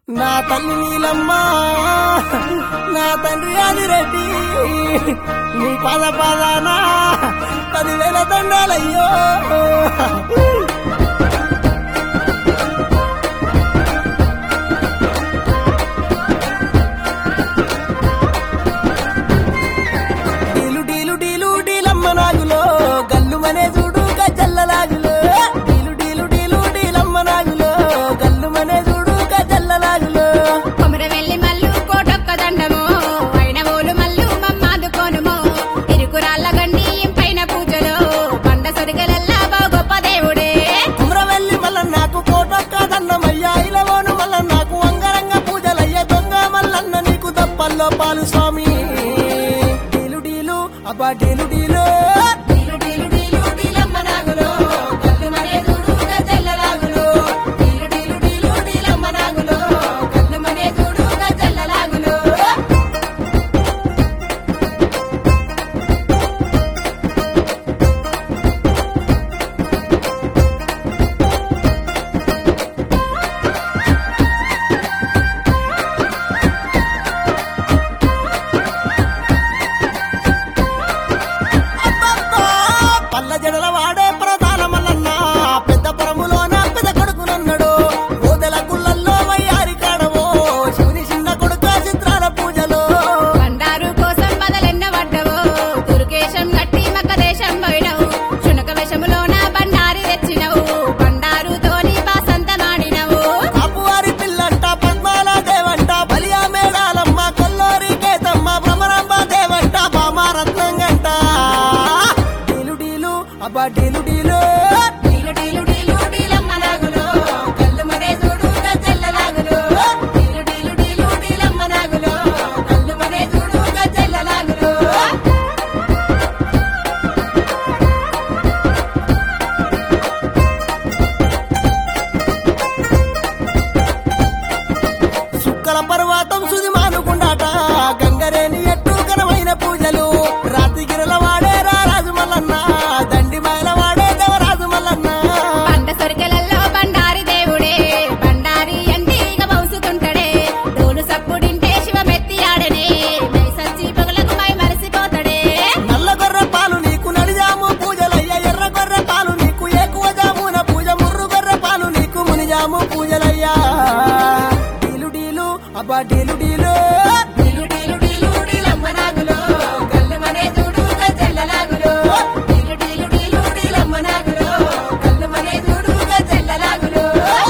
నా తల్లి నీలమ్మ నా తండ్రి ఆదిరెడ్డి నీ పద పదానా 10,000 దండాలయ్యో. డీలు డీలు డీలు డీలమ్మ నాగులో గల్లు మనే చూడు గజ్జల్లలాగులో. డీలు డీలు డీలు డీలమ్మ నాగులో గల్లు మనే చూడు గజ్జల్లలాగులో. కొమరవెల్లి మల్లు కోటొక్క దండము వైనవోలు మల్లు మమ్మాదుకోనుము. ఇరుకురాళ్ళ గండి పైన పూజలు పండ సొరిగలల్లా బా గొప్ప దేవుడే. కుమరవెల్లి మల్లన్న నాకు కోటొక్క దండమయ్యా. ఇలవోను మల్లన్న నాకు అంగరంగ పూజలయ్య. దొంగ మల్లన్న నీకు దప్పల్లో పాలు స్వామి. డీలు డీలు అబ్బా డీలు డీలు డీలు డీలు డీలు డీలమ్మ నాగులో గల్లు మనే చూడు గజ్జల్లలాగులో. డీలు డీలు డీలు డీలమ్మ నాగులో గల్లు మనే చూడు గజ్జల్లలాగులో. అబ్బబ్బా! పల్ల జడల వాడే ప్రధాన మల్లన్న పెద్ద పొరములోన పెద్ద కొడుకునన్నాడు. ఓదెల గుళ్ళల్లో వయ్యారి కాడవో శివుని చిన్న కొడుక చిత్రాల పూజలో. బండారు కోసం బదలెన్న పడ్డవు దుర్గేశం గట్టి మక్క దేశం పోయినవు. శునక వేషములోన బండారి తెచ్చినవు బండారుతోని బాసంతమాడినవు. అప్పువారి పిల్లంట పద్మాల దేవంట బలియా మేడాలమ్మ కొల్లోరి కేతమ్మ భ్రమరాంబ దేవంట భామారత్నం గంట. డీలు డీలు అబ్బా డీలు డీలు డీలు డీలు డీలు డీలమ్మ నాగులో గల్లు మనే చూడు గజ్జల్లలాగులో. డీలు డీలు డీలు డీలమ్మ నాగులో గల్లు మనే చూడు గజ్జల్లలాగులో. సుక్కల పర్వతం సుది మానుకుండాట గంగరేని ఎట్టు ఘనమైన పూజలు. రాతిగిరల వాడే రారాజు మల్లన్న దండి మాయల వాడే దేవరాజు మల్లన్న. పంట సొరికెలల్లో బండారి దేవుడే బండారి అంటే ఇక మౌసుతుంటడే. డోలు సప్పుడింటే శివమెత్తి ఆడనే మై సచ్చి పగలకు మై మరిసిపోతాడే. నల్ల గొర్రె పాలు నీకు నడిజాము పూజలయ్య. ఎర్ర గొర్రె పాలు నీకు ఎక్కువ జామున పూజ. ముర్రు గొర్రె పాలు నీకు మునిజాము పూజలయ్యా. డీలు డీలు అబ్బా డీలు డీలు డీలు డీలు డీలు డీలమ్మ నాగులో గల్లు మనే చూడు గజ్జల్లలాగులో. డీలు డీలు డీలు డీలమ్మ నాగులో గల్లు మనే చూడు గజ్జల్లలాగులో.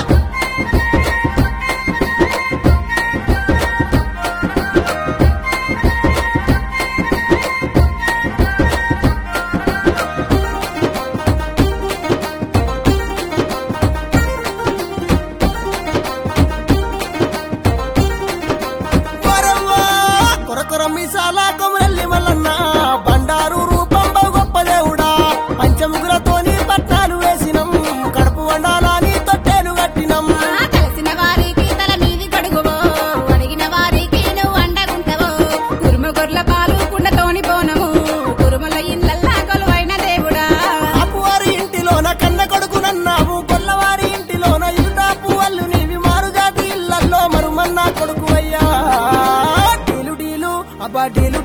వరవ్వ కొరకొర మీసాల కొమరల్లి మల్లన్న బండారు రూపం బహు గొప్ప దేవుడా. పంచముగులతోని పట్నాలు వేసినం కడుపు వండాలని తొట్టెలు కట్టినం. కలిసిన వారికి తల మీది కడుగువో అడిగిన వారికి నువ్వు అండగుంటవో. కురుమ గొర్ల పాలు కుండతోని పోనము కురుమల ఇళ్ళల్లా కొలువైన దేవుడా. అప్పువారి ఇంటిలోన కన్న కొడుకునన్నావు. గొల్లవారి ఇంటిలోన ఇల్దాపు అల్లు నీవి. మారు జాతి ఇళ్లల్లో మరుమన్నా కొడుకు అయ్యా. డీలు డీలు అబ్బా డీలు